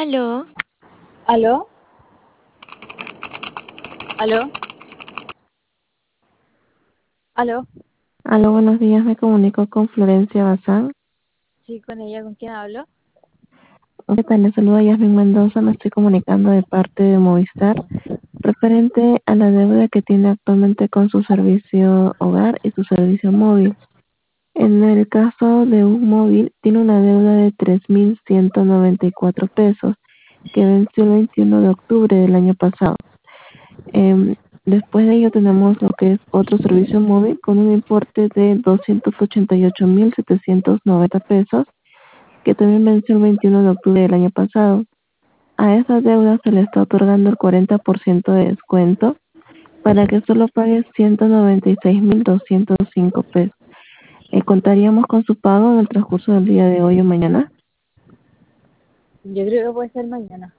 Aló, ¿Aló? ¿Aló? ¿Aló? Aló, buenos días, me comunico con Florencia Bazán. Sí, con ella, ¿con quién hablo? ¿Qué tal? Le saluda Yasmin Mendoza, me estoy comunicando de parte de Movistar, referente a la deuda que tiene actualmente con su servicio hogar y su servicio móvil. En el caso de un móvil, tiene una deuda de 3.194 pesos, que venció el 21 de octubre del año pasado. Em, Después de ello tenemos lo que es otro servicio móvil con un importe de 288.790 pesos, que también venció el 21 de octubre del año pasado. A esa deuda se le está otorgando el 40% de descuento para que solo pague 196.205 pesos. ¿Contaríamos con su pago en el transcurso del día de hoy o mañana? Yo creo que puede ser mañana.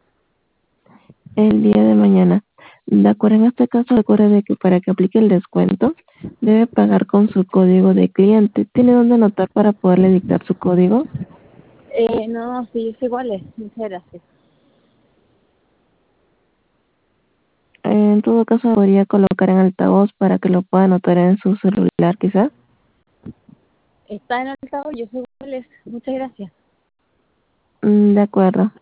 El día de mañana. De acuerdo, en este caso, recuerde de que para que aplique el descuento, debe pagar con su código de cliente. ¿Tiene dónde anotar para poderle dictar su código? No, sí, yo sé cuál es. Muchas gracias. En todo caso, podría colocar en altavoz para que lo pueda anotar en su celular, quizás. Está en altavoz, yo sé cuál es. Muchas gracias. De acuerdo.